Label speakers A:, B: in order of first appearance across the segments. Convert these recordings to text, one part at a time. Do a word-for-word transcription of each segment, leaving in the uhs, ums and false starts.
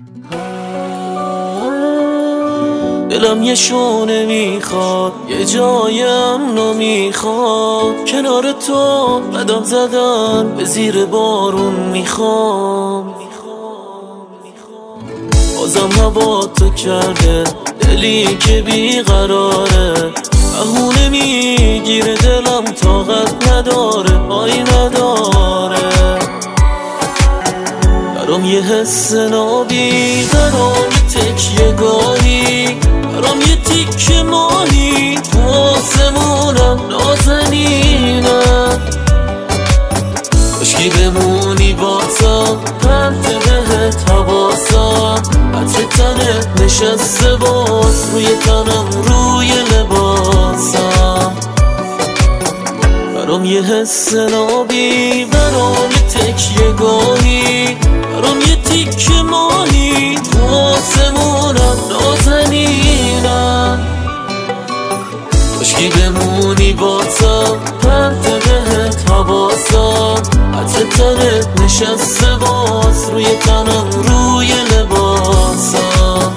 A: دلم یه شونه میخواد، یه جای امنو میخواد، کنار تو قدم زدن به زیر بارون میخوام. بازم هوا تو کرده دلی که بیقراره، بهونه میگیره دلم طاقت نداره، پای نداره. برام یه حس نابی، برام یه تکیه گاهی، برام یه تیکه ماهی تو آسمونم نازنینم. کاشکی بمونی بازم پرت بهت حواسم، عطر تنت نشسته باز روی تنم روی لباسم. برام یه حس نابی، برام یه تکیه گاهی، برام یه تیکه ماهی تو آسمونم نازنینم. کاشکی بمونی بازم پرت بهت حواسم، عطر تنت نشسته باز روی تنم روی لباسم.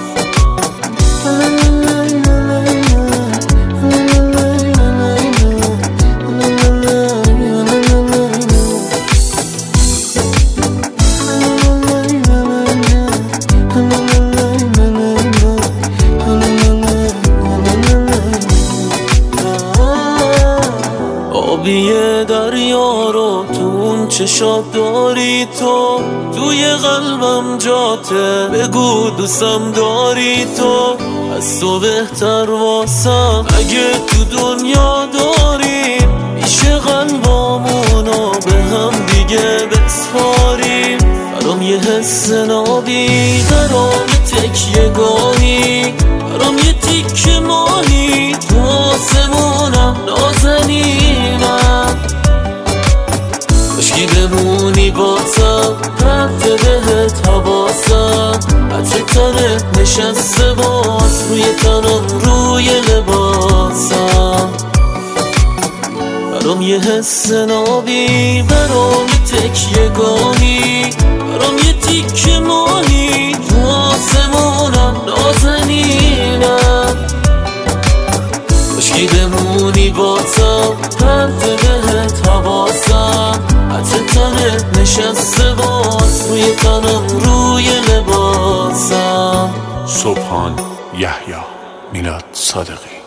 A: آبی دریا رو تو اون چشات داری تو، توی قلبم جاته بگو دوستم داری تو. از تو بهتر واسم اگه تو دنیا داریم، میشه قلبامونو به هم دیگه بسپاریم. برام یه حس نابی، برام یه تکیه گاهی، برام یه تیکه ماهی تو آسمونم نازنینم. کاشکی بمونی بازم پرت بهت حواسم، عطر تنت نشسته باز روی تنم روی لباسم. برام یه حس نابی، برام یه تکیه گاهی، برام یه تیکه ماهی تو آسمونم نازنینم. کاشکی بمونی بازم پرت بهت حواسم، عطر تنت نشسته باز روی تنم روی لباسم.
B: سبحان یحیی میلاد صادقی.